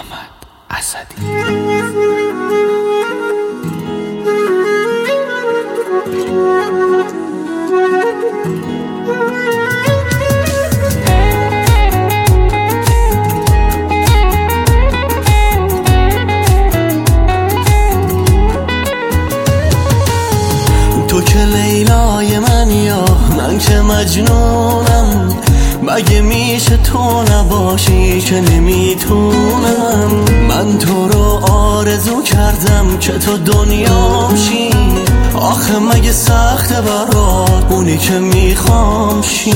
محمد اسدی. تو که لیلای من یا من که مجنونم، مگه میشه تو نباشی که نمیتونم. من تو رو آرزو کردم که تو دنیام شی، آخه مگه سخته برات اونی که میخوام شی.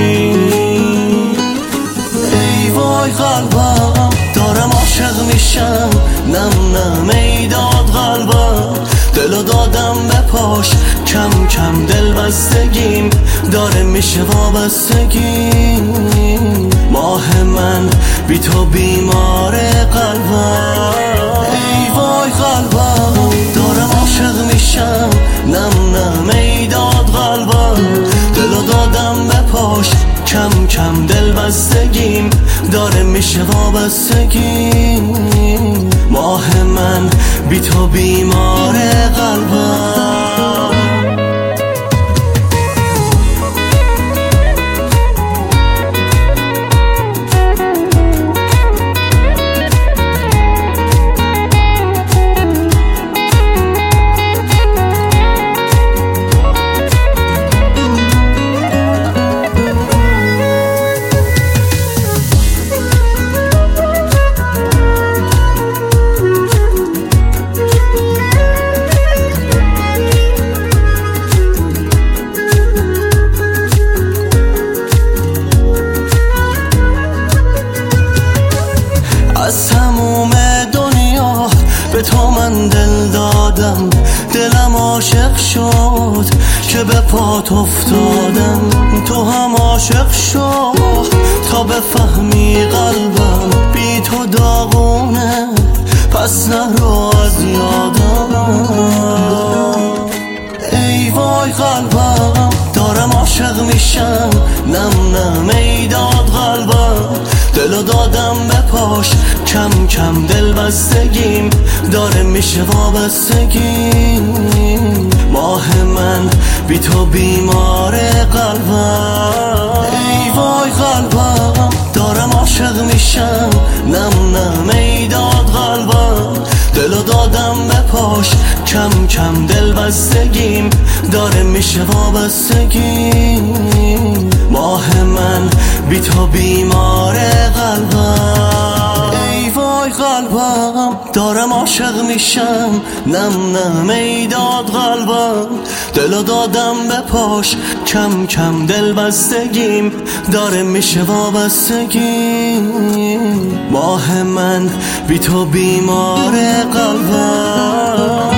ای وای قلبم دارم عاشق میشم، نم نم ای داد قلبم، دلو دادم به پاش، کم کم دل بستگیم داره میشه وابستگیم. ماه من بی تو بیمار قلبم. ای وای قلبم دارم عاشق میشم، نم نم ای داد قلبم، دلو دادم به پاش، کم کم دل بستگیم داره میشه وابستگیم. ماه من بی تو بیمار قلبم. از تموم دنیا به تو من دل دادم، دلم عاشق شد که به پات افتادم. تو هم عاشق شد تا بفهمی قلبم بی تو داغونه، پس نرو از یادم. ای وای قلبم دارم عاشق میشم، نم نم ای داد قلبم، دلو دادم به پاش، کم کم دل بستگیم داره میشه وابستگیم. ماه من بی تو بیمار قلبم. ای وای قلبم دارم عاشق میشم، نم نم ای داد قلبم، دلو دادم به پاش، کم کم دل بستگیم داره میشه وابستگیم. ماه من بی تو بیمار قلبم. ای وای قلبم دارم عاشق میشم، نم نم ای داد قلبم، دلو دادم به پاش، کم کم دل بستگیم داره میشه وابستگیم. ماه من بی تو بیمار قلبم.